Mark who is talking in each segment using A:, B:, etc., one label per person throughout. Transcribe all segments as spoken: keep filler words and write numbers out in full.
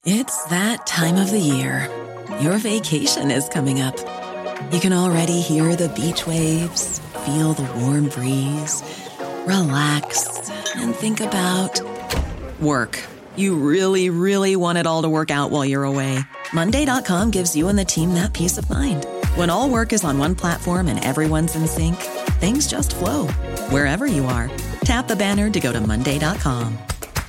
A: It's that time of the year. Your vacation is coming up. You can already hear the beach waves, feel the warm breeze, relax, and think about work. You really, really want it all to work out while you're away. Monday dot com gives you and the team that peace of mind. When all work is on one platform and everyone's in sync, things just flow. Wherever you are, tap the banner to go to Monday dot com.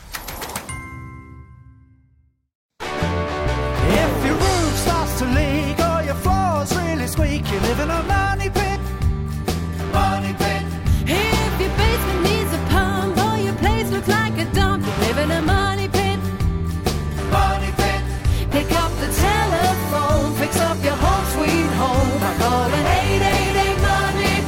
B: If your roof starts to leak or your floor's really squeak, you live in a money pit. Money pit.
C: If your basement needs a pump or your place looks like a dump, you live in a money pit.
B: Money pit.
C: Pick up the telephone, fix up your home sweet home by calling eight eight eight money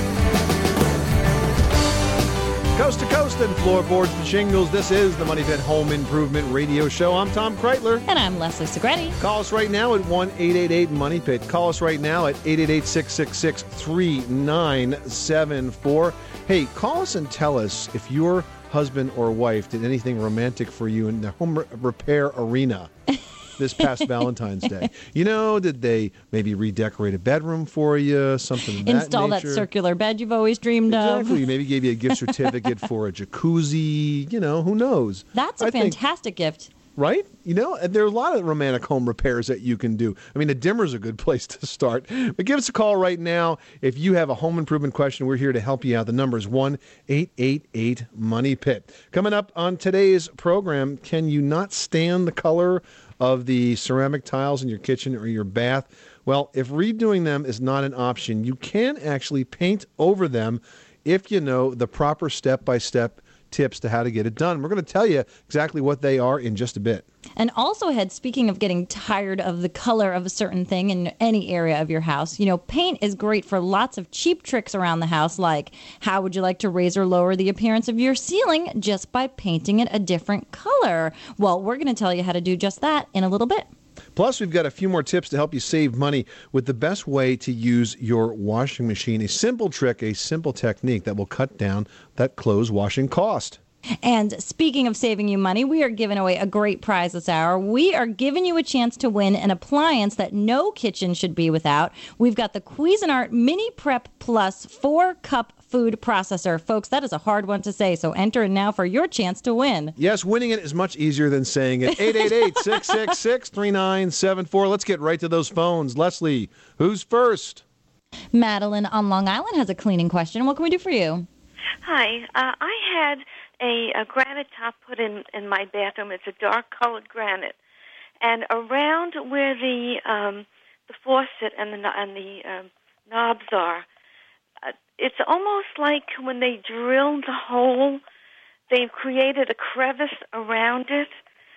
C: pit.
D: Coast to coast and floorboards and shingles, this is the Money Pit Home Improvement Radio Show. I'm Tom Kreitler.
E: And I'm Leslie Segretti.
D: Call us right now at one eight eight eight money pit. Call us right now at eight eight eight, six six six, three nine seven four. Hey, call us and tell us if your husband or wife did anything romantic for you in the home re- repair arena this past Valentine's Day. You know, did they maybe redecorate a bedroom for you, something of that
E: Install that
D: nature?
E: circular bed you've always dreamed
D: Exactly.
E: of.
D: Maybe gave you a gift certificate for a jacuzzi. You know, who knows?
E: That's a
D: I think-
E: fantastic gift.
D: Right? You know, and there are a lot of romantic home repairs that you can do. I mean, a dimmer's a good place to start. But give us a call right now. If you have a home improvement question, we're here to help you out. The number is one eight eight eight money pit. Coming up on today's program, can you not stand the color of the ceramic tiles in your kitchen or your bath? Well, if redoing them is not an option, you can actually paint over them if you know the proper step-by-step tips to how to get it done. We're going to tell you exactly what they are in just a bit.
E: And also, Head, speaking of getting tired of the color of a certain thing in any area of your house, you know, paint is great for lots of cheap tricks around the house, like how would you like to raise or lower the appearance of your ceiling just by painting it a different color? Well, we're going to tell you how to do just that in a little bit.
D: Plus, we've got a few more tips to help you save money with the best way to use your washing machine. A simple trick, a simple technique that will cut down that clothes washing cost.
E: And speaking of saving you money, we are giving away a great prize this hour. We are giving you a chance to win an appliance that no kitchen should be without. We've got the Cuisinart Mini Prep Plus four-cup food processor. Folks, that is a hard one to say, so enter in now for your chance to win.
D: Yes, winning it is much easier than saying it. eight eight eight, six six six, three nine seven four. Let's get right to those phones. Leslie, who's first?
E: Madeline on Long Island has a cleaning question. What can we do for you?
F: Hi. Uh, I had a, a granite top put in, in my bathroom. It's a dark-colored granite. And around where the um, the faucet and the, and the um, knobs are, uh, it's almost like when they drilled the hole, they've created a crevice around it.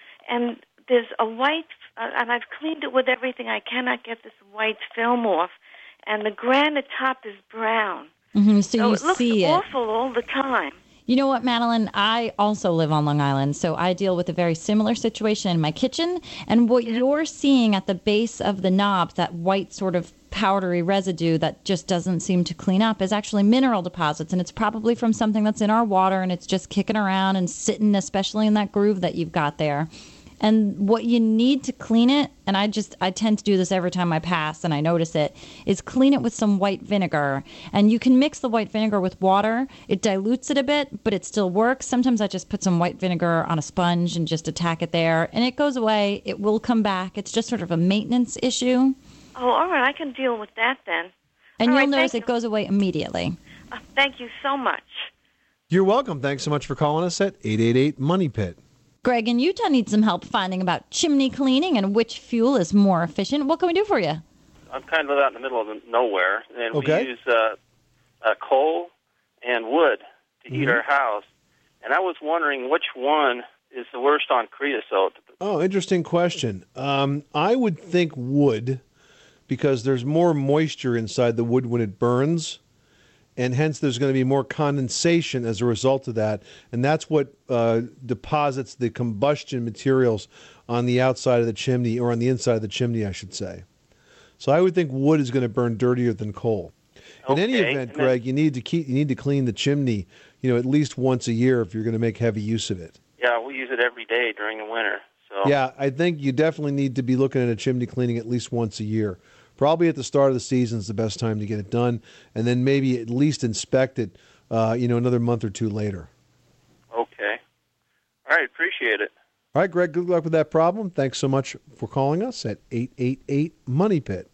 F: And there's a white, uh, and I've cleaned it with everything. I cannot get this white film off. And the granite top is brown.
E: Mm-hmm, so,
F: so
E: you
F: it looks
E: see it.
F: awful all the time.
E: You know what, Madeline? I also live on Long Island, so I deal with a very similar situation in my kitchen. And what
F: Yeah.
E: you're seeing at the base of the knobs, that white sort of powdery residue that just doesn't seem to clean up, is actually mineral deposits. And it's probably from something that's in our water, and it's just kicking around and sitting, especially in that groove that you've got there. And what you need to clean it, and I just, I tend to do this every time I pass and I notice it, is clean it with some white vinegar. And you can mix the white vinegar with water. It dilutes it a bit, but it still works. Sometimes I just put some white vinegar on a sponge and just attack it there, and it goes away. It will come back. It's just sort of a maintenance issue.
F: Oh, all right. I can deal with that then.
E: And
F: All
E: you'll
F: right,
E: notice
F: thank
E: it goes away immediately.
F: Uh, thank you so much.
D: You're welcome. Thanks so much for calling us at eight eight eight money pit.
E: Greg in Utah needs some help finding about chimney cleaning and which fuel is more efficient. What can we do for you?
G: I'm kind of out in the middle of nowhere, and
D: Okay.
G: we use uh, uh, coal and wood to heat
D: Mhm.
G: our house. And I was wondering which one is the worst on creosote.
D: Oh, interesting question. Um, I would think wood, because there's more moisture inside the wood when it burns, and hence there's going to be more condensation as a result of that, and that's what uh, deposits the combustion materials on the outside of the chimney, or on the inside of the chimney, I should say. So I would think wood is going to burn dirtier than coal. In any
G: Okay,
D: event,
G: and then-
D: Greg, you need to keep you need to clean the chimney, you know, at least once a year if you're going to make heavy use of it.
G: Yeah, we use it every day during the winter. So
D: Yeah, I think you definitely need to be looking at a chimney cleaning at least once a year. Probably at the start of the season is the best time to get it done, and then maybe at least inspect it, uh, you know, another month or two later.
G: Okay. All right, appreciate it.
D: All right, Greg, good luck with that problem. Thanks so much for calling us at eight eight eight, MONEY PIT.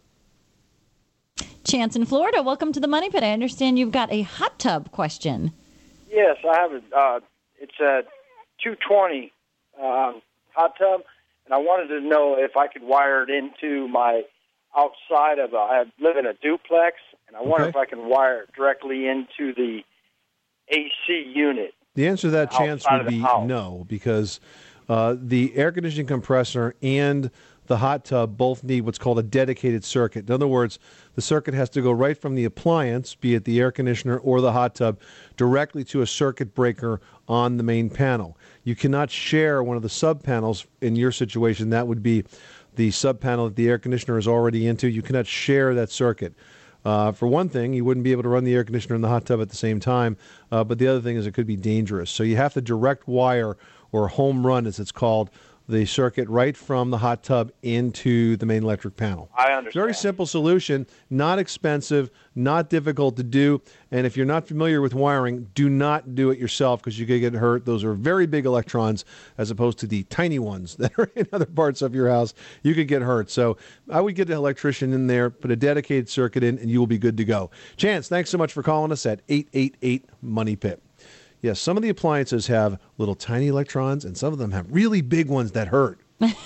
E: Chance in Florida, welcome to the Money Pit. I understand you've got a hot tub question.
H: Yes, I have a. Uh, it's a two twenty um, hot tub, and I wanted to know if I could wire it into my outside of a. I live in a duplex, and I wonder
D: Okay.
H: if I can wire it directly into the A C unit.
D: The answer to that, Chance,
H: Outside
D: would
H: of the
D: be
H: house.
D: no, because uh, the air conditioning compressor and the hot tub both need what's called a dedicated circuit. In other words, the circuit has to go right from the appliance, be it the air conditioner or the hot tub, directly to a circuit breaker on the main panel. You cannot share one of the sub panels. In your situation, that would be the sub panel that the air conditioner is already into. You cannot share that circuit. Uh, for one thing, you wouldn't be able to run the air conditioner and the hot tub at the same time, uh, but the other thing is it could be dangerous. So you have to direct wire, or home run as it's called, the circuit right from the hot tub into the main electric panel.
H: I understand.
D: Very simple solution, not expensive, not difficult to do, and if you're not familiar with wiring, do not do it yourself because you could get hurt. Those are very big electrons as opposed to the tiny ones that are in other parts of your house. You could get hurt. So I would get an electrician in there, put a dedicated circuit in, and you will be good to go. Chance, thanks so much for calling us at eight eight eight, MONEY PIT. Yes, some of the appliances have little tiny electrons, and some of them have really big ones that hurt.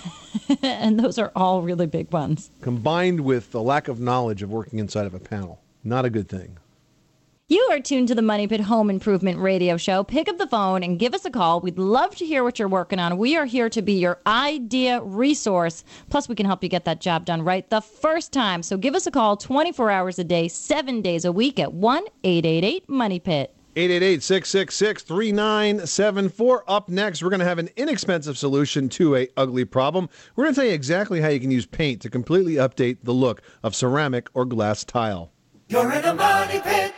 E: And those are all really big ones.
D: Combined with the lack of knowledge of working inside of a panel. Not a good thing.
E: You are tuned to the Money Pit Home Improvement Radio Show. Pick up the phone and give us a call. We'd love to hear what you're working on. We are here to be your idea resource. Plus, we can help you get that job done right the first time. So give us a call twenty-four hours a day, seven days a week at one eight eight eight, MONEY PIT.
D: eight eight eight, six six six, three nine seven four. Up next, we're going to have an inexpensive solution to a ugly problem. We're going to tell you exactly how you can use paint to completely update the look of ceramic or glass tile.
B: You're in a money pit.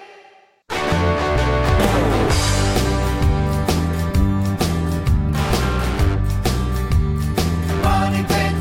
B: Money pit.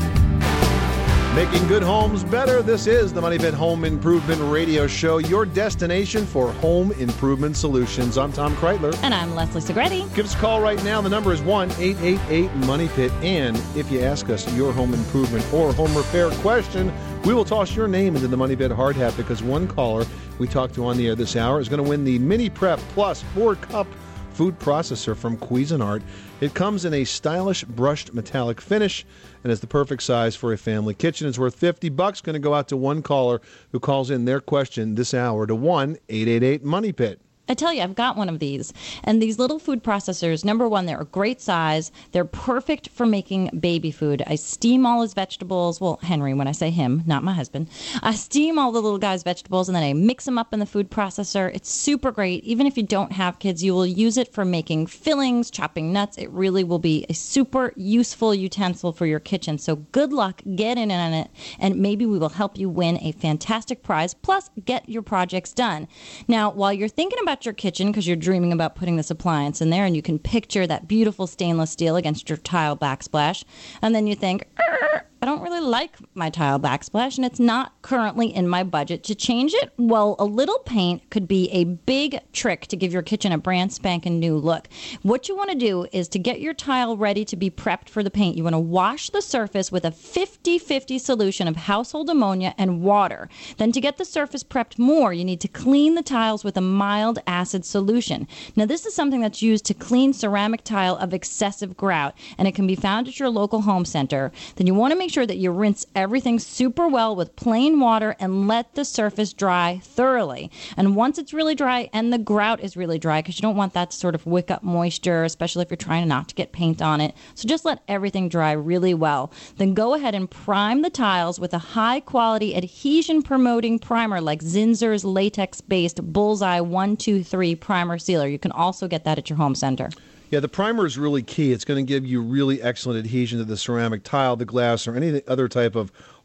D: Making good homes better. This is the Money Pit Home Improvement Radio Show, your destination for home improvement solutions. I'm Tom Kreitler.
E: And I'm Leslie Segretti.
D: Give us a call right now. The number is one eight eight eight, MONEY PIT. And if you ask us your home improvement or home repair question, we will toss your name into the Money Pit hard hat, because one caller we talked to on the air this hour is going to win the Mini Prep Plus four cup food processor from Cuisinart. It comes in a stylish brushed metallic finish and is the perfect size for a family kitchen. It's worth fifty bucks. Going to go out to one caller who calls in their question this hour to one eight eight eight, MONEY PIT.
E: I tell you, I've got one of these. And these little food processors, number one, they're a great size. They're perfect for making baby food. I steam all his vegetables. Well, Henry, when I say him, not my husband. I steam all the little guy's vegetables, and then I mix them up in the food processor. It's super great. Even if you don't have kids, you will use it for making fillings, chopping nuts. It really will be a super useful utensil for your kitchen. So good luck. Get in on it, and maybe we will help you win a fantastic prize, plus get your projects done. Now, while you're thinking about your kitchen, because you're dreaming about putting this appliance in there, and you can picture that beautiful stainless steel against your tile backsplash, and then you think, I don't really like my tile backsplash, and it's not currently in my budget to change it. Well, a little paint could be a big trick to give your kitchen a brand spanking new look. What you want to do is to get your tile ready to be prepped for the paint. You want to wash the surface with a fifty-fifty solution of household ammonia and water. Then to get the surface prepped more, you need to clean the tiles with a mild acid solution. Now, this is something that's used to clean ceramic tile of excessive grout, and it can be found at your local home center. Then you want to make sure that you rinse everything super well with plain water and let the surface dry thoroughly. And once it's really dry, and the grout is really dry, because you don't want that to sort of wick up moisture, especially if you're trying not to get paint on it. So just let everything dry really well. Then go ahead and prime the tiles with a high-quality adhesion-promoting primer like Zinsser's latex-based Bullseye one two three Primer Sealer. You can also get that at your home center.
D: Yeah, the primer is really key. It's going to give you really excellent adhesion to the ceramic tile, the glass, or any other type of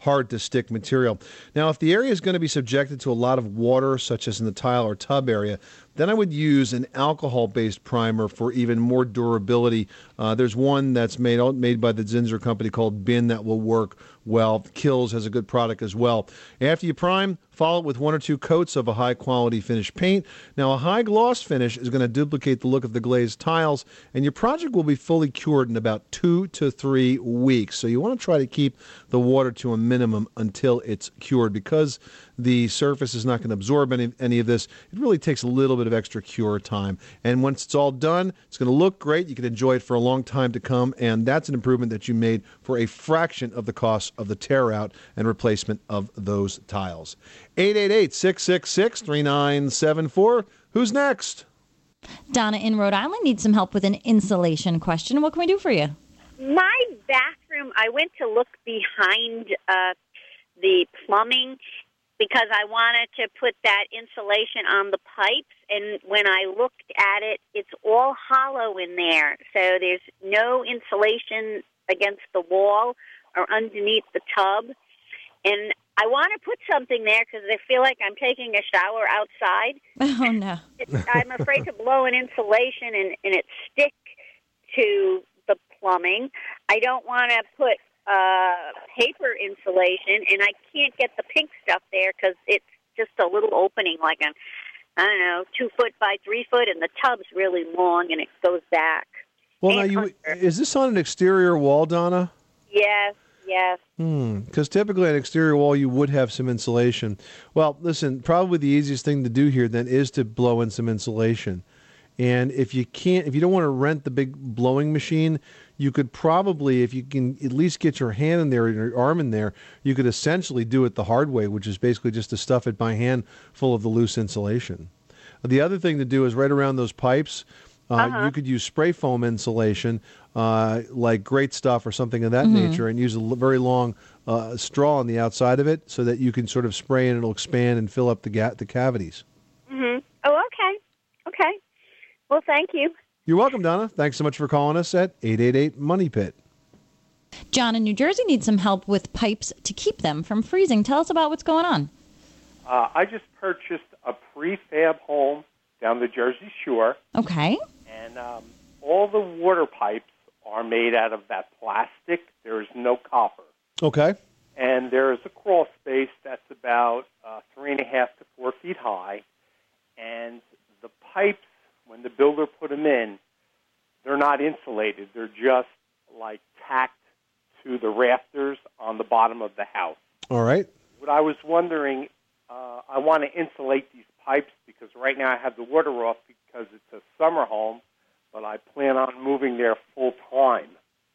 D: hard-to-stick material. Now, if the area is going to be subjected to a lot of water, such as in the tile or tub area, then I would use an alcohol-based primer for even more durability. Uh, there's one that's made made by the Zinsser company called Bin that will work well. Kills has a good product as well. After you prime, follow it with one or two coats of a high-quality finish paint. Now, a high-gloss finish is going to duplicate the look of the glazed tiles, and your project will be fully cured in about two to three weeks. So you want to try to keep the water to a minimum until it's cured. Because the surface is not going to absorb any, any of this, it really takes a little bit of extra cure time. And once it's all done, it's going to look great. You can enjoy it for a long time to come, and that's an improvement that you made for a fraction of the cost of the tear out and replacement of those tiles. eight eight eight, six six six, three nine seven four. Who's next?
E: Donna in Rhode Island needs some help with an insulation question. What can we do for you?
I: My bathroom, I went to look behind uh, the plumbing because I wanted to put that insulation on the pipes, and when I looked at it, it's all hollow in there. So there's no insulation against the wall or underneath the tub. And I want to put something there because I feel like I'm taking a shower outside.
E: Oh, no.
I: I'm afraid to blow an insulation and, and it stick to the plumbing. I don't want to put uh, paper insulation, and I can't get the pink stuff there because it's just a little opening, like a, I don't know, two foot by three foot, and the tub's really long, and it goes back.
D: Well, now you, is this on an exterior wall, Donna?
I: Yes, yes.
D: Because hmm. typically on an exterior wall, you would have some insulation. Well, listen, probably the easiest thing to do here then is to blow in some insulation. And if you can't, if you don't want to rent the big blowing machine, you could probably, if you can at least get your hand in there, your arm in there, you could essentially do it the hard way, which is basically just to stuff it by hand full of the loose insulation. The other thing to do is right around those pipes, uh, uh-huh. you could use spray foam insulation, uh, like Great Stuff or something of that mm-hmm. nature, and use a l- very long uh, straw on the outside of it so that you can sort of spray and it'll expand and fill up the ga- the cavities.
I: Mm-hmm. Oh, okay. Okay. Well, thank you.
D: You're welcome, Donna. Thanks so much for calling us at eight eight eight, money pit.
E: John in New Jersey needs some help with pipes to keep them from freezing. Tell us about what's going on.
J: Uh, I just purchased a prefab home down the Jersey Shore.
E: Okay.
J: And um, all the water pipes are made out of that plastic. There is no copper.
D: Okay.
J: And there is a crawl space that's about uh, three and a half to four feet high. And the pipes, when the builder put them in, they're not insulated. They're just like tacked to the rafters on the bottom of the house.
D: All right.
J: What I was wondering, uh, I want to insulate these pipes because right now I have the water off because it's a summer home, but I plan on moving there full time.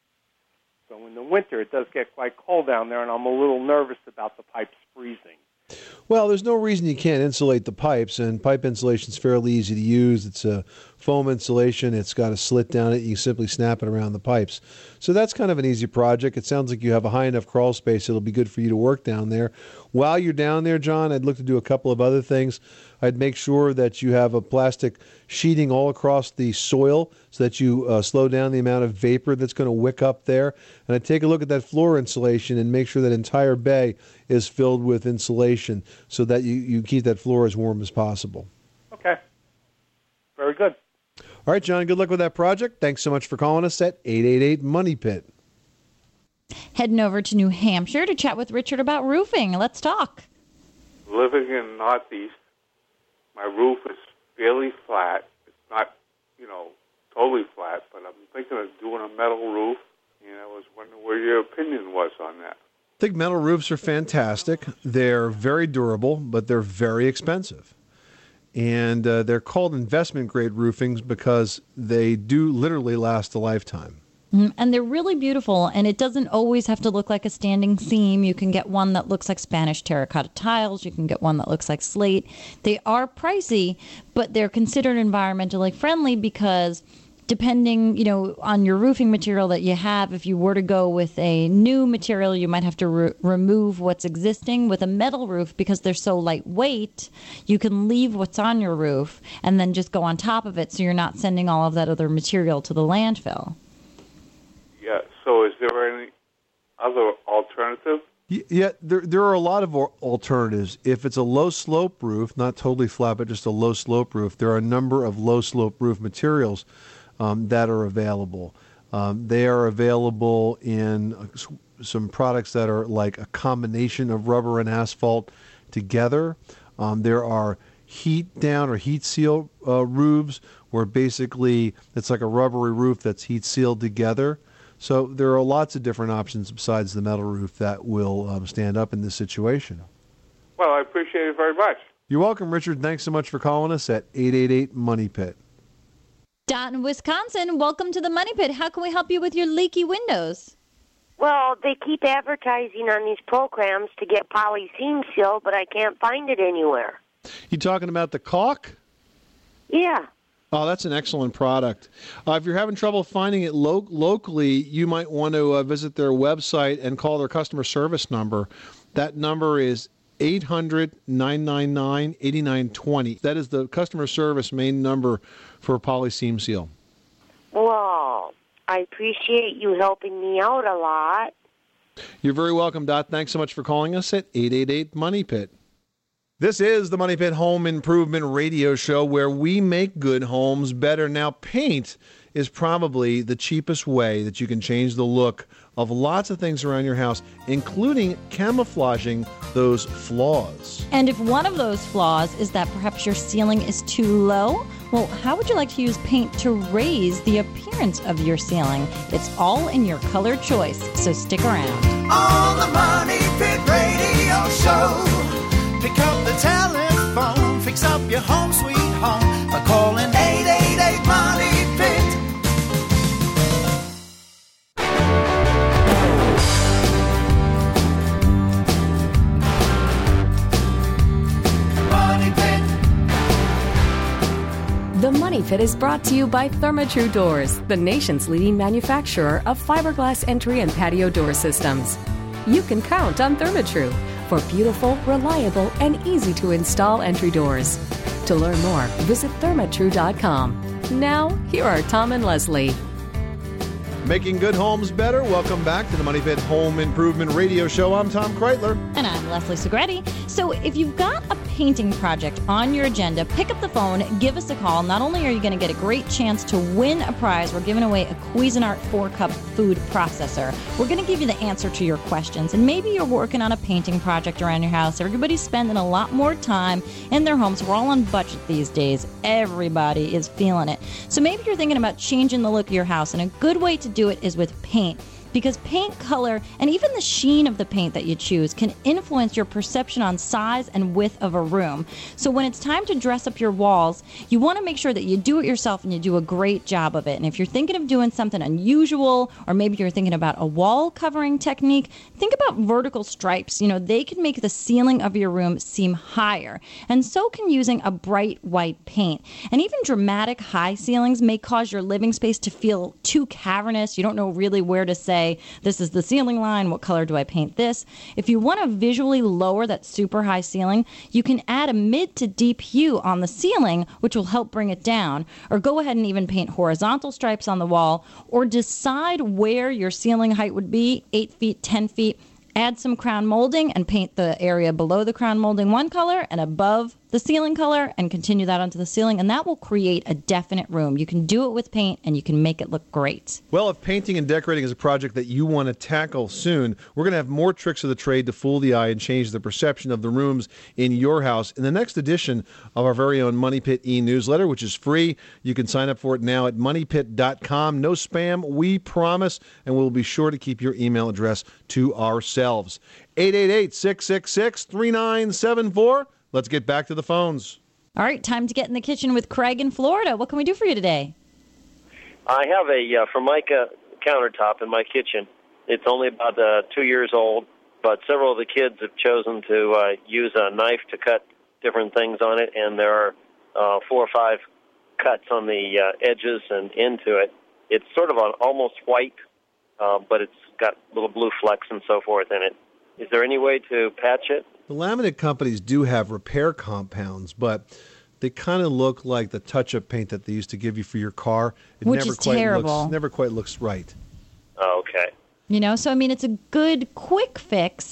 J: So in the winter, it does get quite cold down there, and I'm a little nervous about the pipes freezing.
D: Well, there's no reason you can't insulate the pipes, and pipe insulation is fairly easy to use. It's a foam insulation. It's got a slit down it. You simply snap it around the pipes. So that's kind of an easy project. It sounds like you have a high enough crawl space. It'll be good for you to work down there. While you're down there, John, I'd look to do a couple of other things. I'd make sure that you have a plastic sheeting all across the soil so that you uh, slow down the amount of vapor that's going to wick up there. And I'd take a look at that floor insulation and make sure that entire bay is filled with insulation so that you, you keep that floor as warm as possible.
J: Okay. Very good.
D: All right, John, good luck with that project. Thanks so much for calling us at eight eight eight, money pit.
E: Heading over to New Hampshire to chat with Richard about roofing. Let's talk.
K: Living in Northeast, my roof is fairly flat. It's not, you know, totally flat, but I'm thinking of doing a metal roof, and I was wondering where your opinion was on that.
D: I think metal roofs are fantastic. They're very durable, but they're very expensive. And uh, they're called investment-grade roofings because they do literally last a lifetime.
E: Mm, and they're really beautiful, and it doesn't always have to look like a standing seam. You can get one that looks like Spanish terracotta tiles. You can get one that looks like slate. They are pricey, but they're considered environmentally friendly because depending, you know, on your roofing material that you have, if you were to go with a new material, you might have to re- remove what's existing. With a metal roof, because they're so lightweight, you can leave what's on your roof and then just go on top of it so you're not sending all of that other material to the landfill.
K: Yeah, so is there any other alternative?
D: Y- Yeah, there there are a lot of al- alternatives. If it's a low slope roof, not totally flat, but just a low slope roof, there are a number of low slope roof materials um, that are available. Um, they are available in uh, s- some products that are like a combination of rubber and asphalt together. Um, there are heat down or heat seal uh, roofs where basically it's like a rubbery roof that's heat sealed together. So there are lots of different options besides the metal roof that will um, stand up in this situation.
K: Well, I appreciate it very much.
D: You're welcome, Richard. Thanks so much for calling us at eight eight eight Money Pit.
E: Dot in Wisconsin, welcome to the Money Pit. How can we help you with your leaky windows?
L: Well, they keep advertising on these programs to get poly seam seal, but I can't find it anywhere.
D: You talking about the caulk?
L: Yeah.
D: Oh, that's an excellent product. Uh, if you're having trouble finding it lo- locally, you might want to uh, visit their website and call their customer service number. That number is eight hundred, nine nine nine, eight nine two zero. That is the customer service main number for Poly Seam Seal.
L: Well, I appreciate you helping me out a lot.
D: You're very welcome, Dot. Thanks so much for calling us at eight eight eight Money Pit. This is the Money Pit Home Improvement Radio Show, where we make good homes better. Now, paint is probably the cheapest way that you can change the look of lots of things around your house, including camouflaging those flaws.
E: And if one of those flaws is that perhaps your ceiling is too low, well, how would you like to use paint to raise the appearance of your ceiling? It's all in your color choice, so stick around.
B: On the Money Pit Radio Show. Pick up the telephone, fix up your home sweet home by calling eight eight eight Money Pit. Money Pit.
M: The Money Pit is brought to you by Therma-Tru Doors, the nation's leading manufacturer of fiberglass entry and patio door systems. You can count on Therma-Tru for beautiful, reliable, and easy-to-install entry doors. To learn more, visit thermatru dot com. Now, here are Tom and Leslie.
D: Making good homes better. Welcome back to the Money Pit Home Improvement Radio Show. I'm Tom Kreitler.
E: And I'm Leslie Segretti. So if you've got a painting project on your agenda, pick up the phone, give us a call. Not only are you going to get a great chance to win a prize, we're giving away a Cuisinart four-cup food processor. We're going to give you the answer to your questions. And maybe you're working on a painting project around your house. Everybody's spending a lot more time in their homes. We're all on budget these days. Everybody is feeling it. So maybe you're thinking about changing the look of your house, and a good way to do it is with paint. Because paint color and even the sheen of the paint that you choose can influence your perception on size and width of a room. So when it's time to dress up your walls, you want to make sure that you do it yourself and you do a great job of it. And if you're thinking of doing something unusual, or maybe you're thinking about a wall covering technique, think about vertical stripes. You know, they can make the ceiling of your room seem higher. And so can using a bright white paint. And even dramatic high ceilings may cause your living space to feel too cavernous. You don't know really where to say, this is the ceiling line, what color do I paint this? If you want to visually lower that super high ceiling, you can add a mid to deep hue on the ceiling, which will help bring it down. Or go ahead and even paint horizontal stripes on the wall, or decide where your ceiling height would be, eight feet, ten feet. Add some crown molding and paint the area below the crown molding one color and above the ceiling color, and continue that onto the ceiling, and that will create a definite room. You can do it with paint, and you can make it look great.
D: Well, if painting and decorating is a project that you want to tackle soon, we're going to have more tricks of the trade to fool the eye and change the perception of the rooms in your house in the next edition of our very own Money Pit e-newsletter, which is free. You can sign up for it now at money pit dot com. No spam, we promise, and we'll be sure to keep your email address to ourselves. eight eight eight, six six six, three nine seven four. Let's get back to the phones.
E: All right, time to get in the kitchen with Craig in Florida. What can we do for you today?
N: I have a uh, Formica countertop in my kitchen. It's only about uh, two years old, but several of the kids have chosen to uh, use a knife to cut different things on it, and there are uh, four or five cuts on the uh, edges and into it. It's sort of an almost white, uh, but it's got little blue flecks and so forth in it. Is there any way to patch it?
D: The laminate companies do have repair compounds, but they kind of look like the touch-up paint that they used to give you for your car. It
E: Which
D: never
E: is
D: quite
E: terrible.
D: Looks, never quite looks right.
N: Oh, okay.
E: You know, so I mean, it's a good quick fix,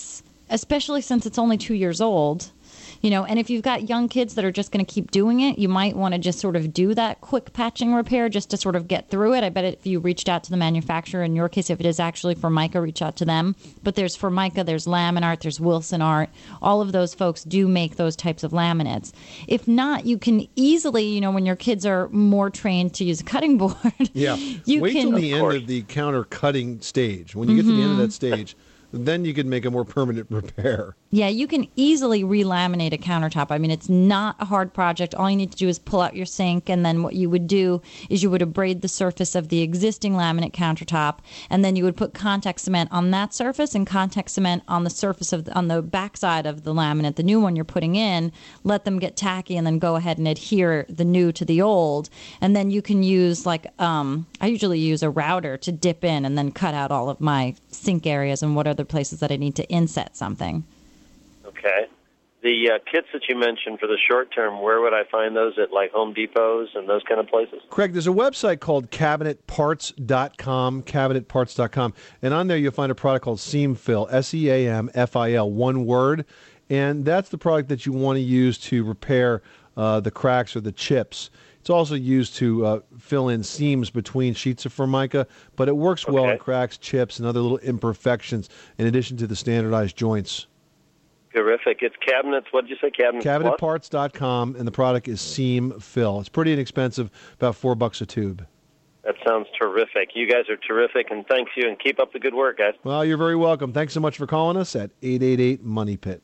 E: especially since it's only two years old. You know, and if you've got young kids that are just going to keep doing it, you might want to just sort of do that quick patching repair just to sort of get through it. I bet if you reached out to the manufacturer, in your case, if it is actually Formica, reach out to them. But there's Formica, there's Laminart, there's Wilson Art. All of those folks do make those types of laminates. If not, you can easily, you know, when your kids are more trained to use a cutting board,
D: yeah.
E: you
D: Wait
E: can...
D: till the end of the counter cutting stage. When you get to the end of that stage, then you can make a more permanent repair.
E: Yeah, you can easily relaminate a countertop. I mean, it's not a hard project. All you need to do is pull out your sink, and then what you would do is you would abrade the surface of the existing laminate countertop, and then you would put contact cement on that surface and contact cement on the surface of the, on the backside of the laminate, the new one you're putting in. Let them get tacky, and then go ahead and adhere the new to the old. And then you can use like um, I usually use a router to dip in and then cut out all of my sink areas and what other places that I need to inset something.
N: Okay. The uh, kits that you mentioned for the short term, where would I find those? At like Home Depots and those kind of places?
D: Craig, there's a website called cabinet parts dot com, cabinet parts dot com, and on there you'll find a product called Seam Fill, S E A M F I L, one word, and that's the product that you want to use to repair uh, the cracks or the chips. It's also used to uh, fill in seams between sheets of Formica, but it works well
N: Okay.
D: on cracks, chips, and other little imperfections in addition to the standardized joints.
N: Terrific. It's cabinets. What did you say? Cabinets.
D: cabinet
N: what?
D: parts dot com, and the product is Seam Fill. It's pretty inexpensive, about four bucks a tube.
N: That sounds terrific. You guys are terrific, and thanks you, and keep up the good work, guys.
D: Well, you're very welcome. Thanks so much for calling us at eight eight eight Money Pit.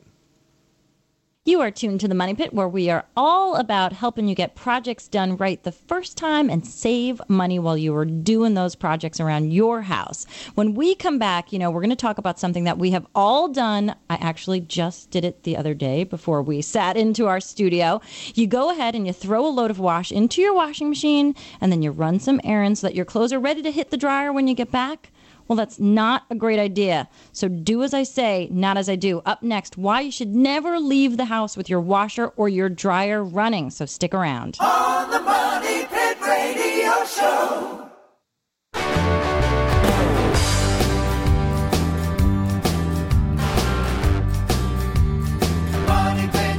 E: You are tuned to the Money Pit, where we are all about helping you get projects done right the first time and save money while you are doing those projects around your house. When we come back, you know, we're going to talk about something that we have all done. I actually just did it the other day before we sat into our studio. You go ahead and you throw a load of wash into your washing machine, and then you run some errands so that your clothes are ready to hit the dryer when you get back. Well, that's not a great idea. So do as I say, not as I do. Up next, why you should never leave the house with your washer or your dryer running. So stick around.
B: On the Money Pit Radio Show. Money Pit.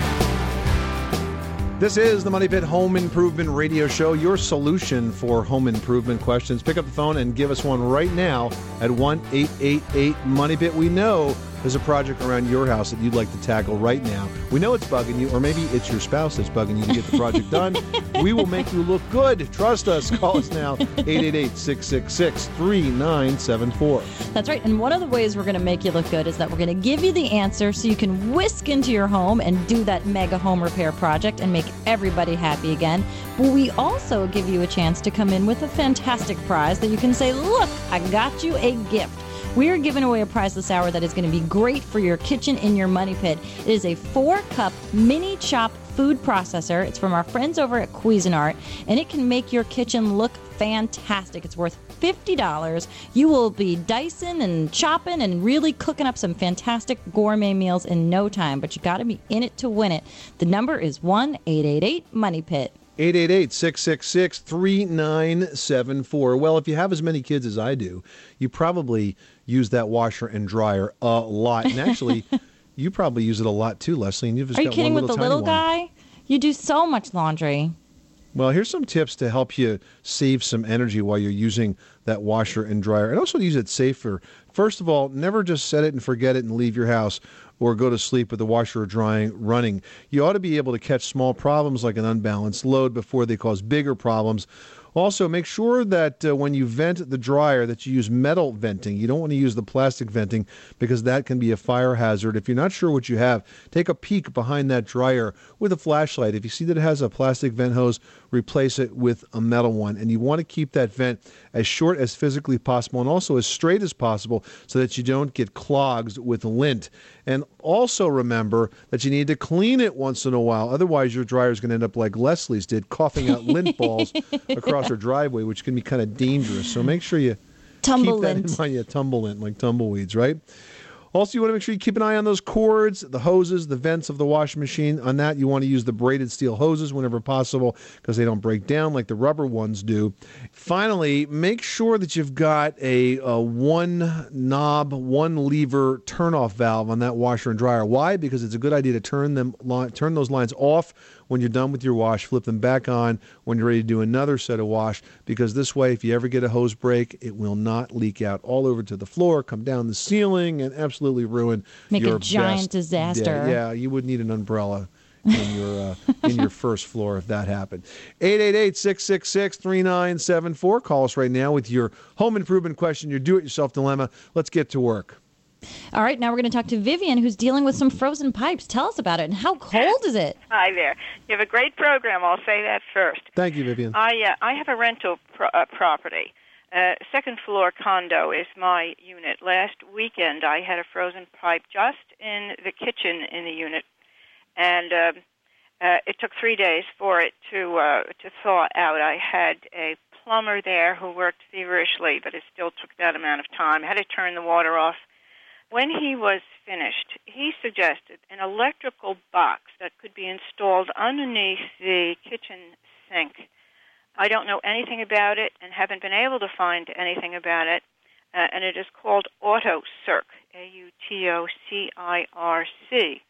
D: This is the Money Pit Home Improvement Radio Show, your solution for home improvement questions. Pick up the phone and give us one right now at one eight eight eight Money Pit. We know there's a project around your house that you'd like to tackle right now. We know it's bugging you, or maybe it's your spouse that's bugging you to get the project done. We will make you look good. Trust us. Call us now, eight eight eight, six six six, three nine seven four.
E: That's right. And one of the ways we're going to make you look good is that we're going to give you the answer so you can whisk into your home and do that mega home repair project and make everybody happy again. But we also give you a chance to come in with a fantastic prize that you can say, look, I got you a gift. We are giving away a prize this hour that is going to be great for your kitchen in your Money Pit. It is a four-cup mini chop food processor. It's from our friends over at Cuisinart, and it can make your kitchen look fantastic. It's worth fifty dollars. You will be dicing and chopping and really cooking up some fantastic gourmet meals in no time, but you got to be in it to win it. The number is one eight eight eight Money Pit.
D: eight eight eight, six six six, three nine seven four. Well, if you have as many kids as I do, you probably use that washer and dryer a lot. And actually, you probably use it a lot too, Leslie. And you've just
E: Are you
D: got
E: kidding
D: one
E: with
D: little
E: the little
D: tiny one.
E: guy? You do so much laundry.
D: Well, here's some tips to help you save some energy while you're using that washer and dryer. And also use it safer. First of all, never just set it and forget it and leave your house or go to sleep with the washer or drying running. You ought to be able to catch small problems like an unbalanced load before they cause bigger problems. Also, make sure that uh, when you vent the dryer that you use metal venting. You don't want to use the plastic venting because that can be a fire hazard. If you're not sure what you have, take a peek behind that dryer with a flashlight. If you see that it has a plastic vent hose, replace it with a metal one. And you want to keep that vent as short as physically possible and also as straight as possible so that you don't get clogs with lint. And also remember that you need to clean it once in a while. Otherwise, your dryer is going to end up like Leslie's did, coughing out lint balls across her driveway, which can be kind of dangerous. So make sure you
E: Tumble
D: keep that
E: lint.
D: in mind. Yeah, tumble lint, like tumbleweeds, right? Also, you want to make sure you keep an eye on those cords, the hoses, the vents of the washing machine. On that, you want to use the braided steel hoses whenever possible because they don't break down like the rubber ones do. Finally, make sure that you've got a, a one knob, one lever turn-off valve on that washer and dryer. Why? Because it's a good idea to turn them, turn those lines off when you're done with your wash, flip them back on when you're ready to do another set of wash, because this way, if you ever get a hose break, it will not leak out all over to the floor, come down the ceiling, and absolutely ruin
E: Make
D: your
E: a giant
D: best
E: disaster.
D: day. Yeah, you would need an umbrella in your uh, in your first floor if that happened. eight eight eight, six six six, three nine seven four. Call us right now with your home improvement question, your do-it-yourself dilemma. Let's get to work.
E: All right, now we're going to talk to Vivian, who's dealing with some frozen pipes. Tell us about it, and how cold is it?
O: Hi there. You have a great program. I'll say that first.
D: Thank you, Vivian.
O: I uh, I have a rental pro- uh, property. Uh, second floor condo is my unit. Last weekend, I had a frozen pipe just in the kitchen in the unit, and um, uh, it took three days for it to uh, to thaw out. I had a plumber there who worked feverishly, but it still took that amount of time. I had to turn the water off. When he was finished, he suggested an electrical box that could be installed underneath the kitchen sink. I don't know anything about it and haven't been able to find anything about it, uh, and it is called AutoCirc, A U T O C I R C.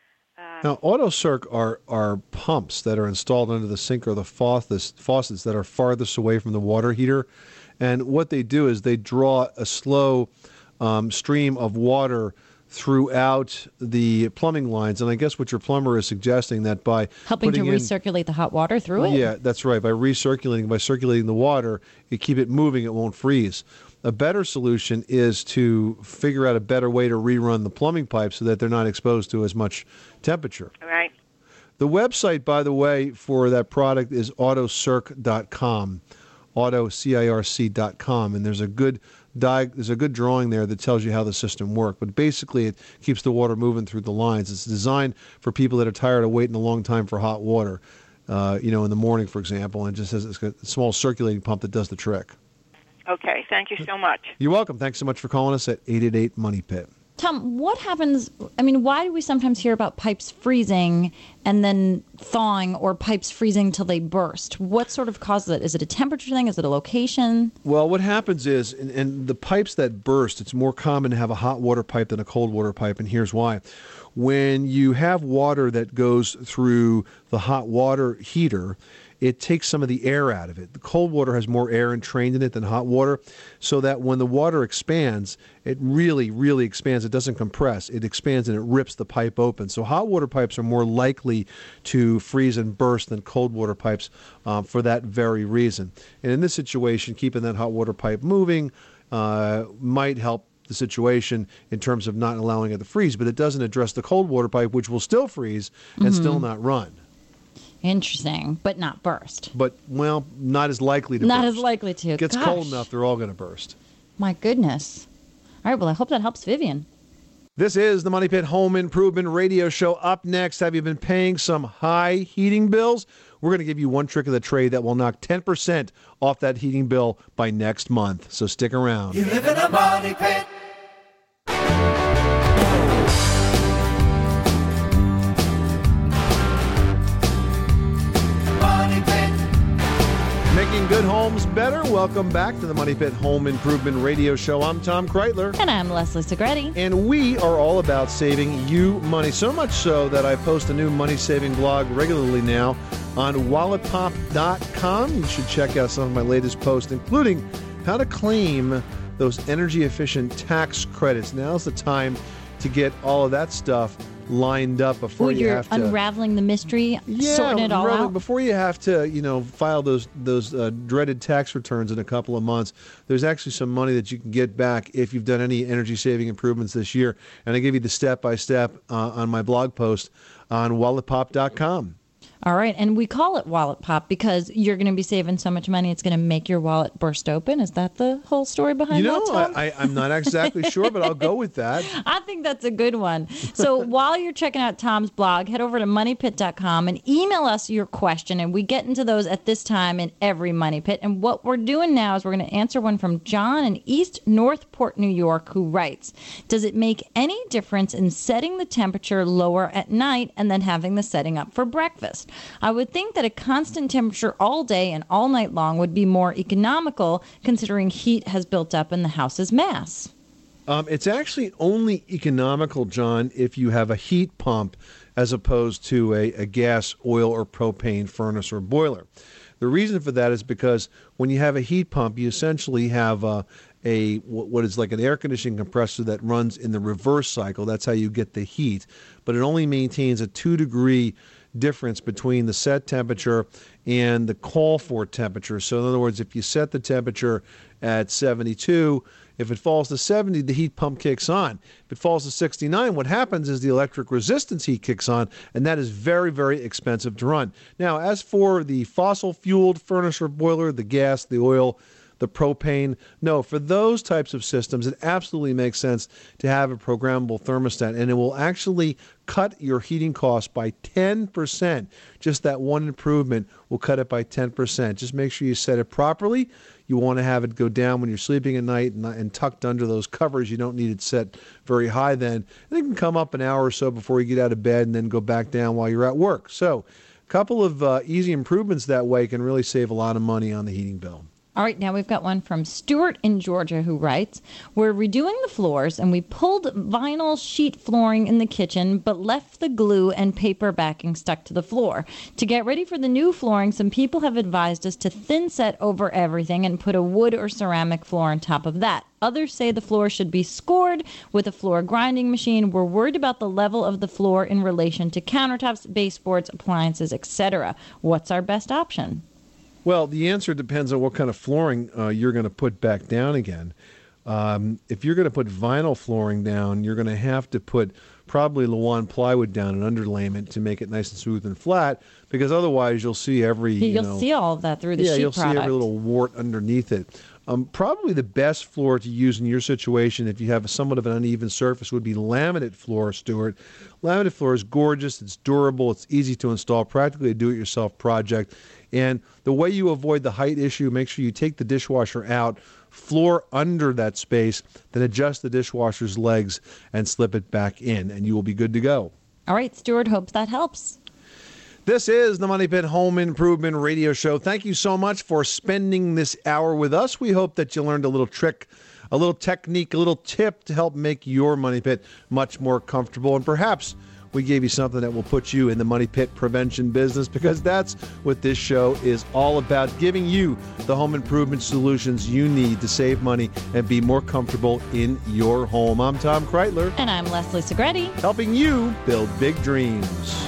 O: Uh,
D: Now, AutoCirc are, are pumps that are installed under the sink or the faucets, faucets that are farthest away from the water heater, and what they do is they draw a slow Um, stream of water throughout the plumbing lines. And I guess what your plumber is suggesting that by
E: Helping to
D: putting in,
E: recirculate the hot water through it?
D: Yeah, that's right. By recirculating, by circulating the water, you keep it moving, it won't freeze. A better solution is to figure out a better way to rerun the plumbing pipes so that they're not exposed to as much temperature.
O: Right.
D: The website, by the way, for that product is autocirc dot com, auto C I R C dot com, and there's a good Di- there's a good drawing there that tells you how the system works. But basically, it keeps the water moving through the lines. It's designed for people that are tired of waiting a long time for hot water, uh, you know, in the morning, for example, and it just has it's got a small circulating pump that does the trick.
O: Okay, thank you so much.
D: You're welcome. Thanks so much for calling us at eight eight eight, money pit.
E: Tom, what happens, I mean, why do we sometimes hear about pipes freezing and then thawing, or pipes freezing till they burst? What sort of causes it? Is it a temperature thing? Is it a location?
D: Well, what happens is, in, in the pipes that burst, it's more common to have a hot water pipe than a cold water pipe, and here's why. When you have water that goes through the hot water heater, it takes some of the air out of it. The cold water has more air entrained in it than hot water, so that when the water expands, it really, really expands. It doesn't compress. It expands and it rips the pipe open. So hot water pipes are more likely to freeze and burst than cold water pipes um, for that very reason. And in this situation, keeping that hot water pipe moving uh, might help the situation in terms of not allowing it to freeze, but it doesn't address the cold water pipe, which will still freeze and
E: Mhm.
D: still not run.
E: Interesting, but not burst.
D: But, well, not as likely to
E: Not
D: burst.
E: as likely to.
D: It gets
E: Gosh.
D: cold enough, they're all going to burst.
E: My goodness. All right, well, I hope that helps Vivian.
D: This is the Money Pit Home Improvement Radio Show. Up next, have you been paying some high heating bills? We're going to give you one trick of the trade that will knock ten percent off that heating bill by next month. So stick around.
B: You live in a money pit. Money pit.
D: Making good homes better. Welcome back to the Money Pit Home Improvement Radio Show. I'm Tom Kreitler.
E: And I'm Leslie Segretti.
D: And we are all about saving you money. So much so that I post a new money-saving blog regularly now on wallet pop dot com. You should check out some of my latest posts, including how to claim those energy-efficient tax credits. Now's the time to get all of that stuff lined up before
E: Oh,
D: you
E: you're
D: have to
E: unraveling the mystery,
D: yeah,
E: sorting it all
D: really,
E: out.
D: before you have to, you know, file those those uh, dreaded tax returns in a couple of months. There's actually some money that you can get back if you've done any energy saving improvements this year. And I give you the step by step on my blog post on wallet pop dot com.
E: All right, and we call it wallet pop because you're going to be saving so much money, it's going to make your wallet burst open. Is that the whole story behind
D: You
E: that,
D: know,
E: Tom?
D: I, I, I'm not exactly sure, but I'll go with that.
E: I think that's a good one. So while you're checking out Tom's blog, head over to money pit dot com and email us your question, and we get into those at this time in every Money Pit. And what we're doing now is we're going to answer one from John in East Northport, New York, who writes, does it make any difference in setting the temperature lower at night and then having the setting up for breakfast? I would think that a constant temperature all day and all night long would be more economical, considering heat has built up in the house's mass.
D: Um, it's actually only economical, John, if you have a heat pump as opposed to a, a gas, oil, or propane furnace or boiler. The reason for that is because when you have a heat pump, you essentially have a, a what is like an air conditioning compressor that runs in the reverse cycle. That's how you get the heat. But it only maintains a two-degree difference between the set temperature and the call for temperature. So in other words, if you set the temperature at seventy-two, if it falls to seventy, the heat pump kicks on. If it falls to sixty-nine, what happens is the electric resistance heat kicks on, and that is very, very expensive to run. Now, as for the fossil-fueled furnace or boiler, the gas, the oil, the propane, no, for those types of systems, it absolutely makes sense to have a programmable thermostat, and it will actually cut your heating costs by ten percent. Just that one improvement will cut it by ten percent. Just make sure you set it properly. You want to have it go down when you're sleeping at night and, and tucked under those covers. You don't need it set very high then. And it can come up an hour or so before you get out of bed and then go back down while you're at work. So a couple of uh, easy improvements that way can really save a lot of money on the heating bill.
E: All right, now we've got one from Stuart in Georgia who writes, we're redoing the floors and we pulled vinyl sheet flooring in the kitchen but left the glue and paper backing stuck to the floor. To get ready for the new flooring, some people have advised us to thin set over everything and put a wood or ceramic floor on top of that. Others say the floor should be scored with a floor grinding machine. We're worried about the level of the floor in relation to countertops, baseboards, appliances, et cetera. What's our best option?
D: Well, the answer depends on what kind of flooring uh, you're going to put back down again. Um, if you're going to put vinyl flooring down, you're going to have to put probably Lawan plywood down and underlayment to make it nice and smooth and flat, because otherwise you'll see every you
E: You'll
D: know,
E: see all of that through the
D: yeah,
E: sheet
D: you'll
E: product.
D: see every little wart underneath it. Um, probably the best floor to use in your situation, if you have somewhat of an uneven surface, would be laminate floor, Stuart. Laminate floor is gorgeous, it's durable, it's easy to install, practically a do-it-yourself project. And the way you avoid the height issue, make sure you take the dishwasher out, floor under that space, then adjust the dishwasher's legs and slip it back in, and you will be good to go.
E: All right, Stuart, hopes that helps.
D: This is the Money Pit Home Improvement Radio Show. Thank you so much for spending this hour with us. We hope that you learned a little trick, a little technique, a little tip to help make your money pit much more comfortable. And perhaps we gave you something that will put you in the money pit prevention business, because that's what this show is all about, giving you the home improvement solutions you need to save money and be more comfortable in your home. I'm Tom Kreitler.
E: And I'm Leslie Segretti.
D: Helping you build big dreams.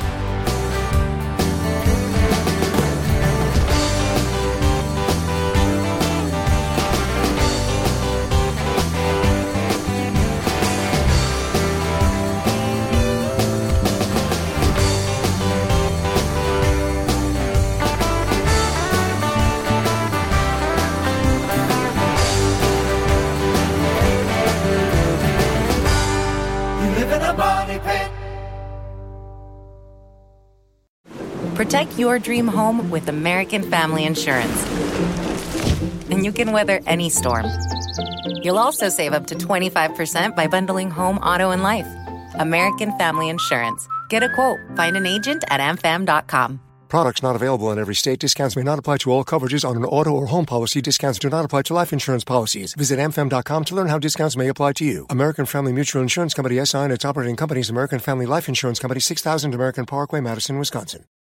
P: Protect your dream home with American Family Insurance. And you can weather any storm. You'll also save up to twenty-five percent by bundling home, auto, and life. American Family Insurance. Get a quote. Find an agent at am fam dot com.
Q: Products not available in every state. Discounts may not apply to all coverages on an auto or home policy. Discounts do not apply to life insurance policies. Visit am fam dot com to learn how discounts may apply to you. American Family Mutual Insurance Company, S I and its operating companies, American Family Life Insurance Company, six thousand American Parkway, Madison, Wisconsin.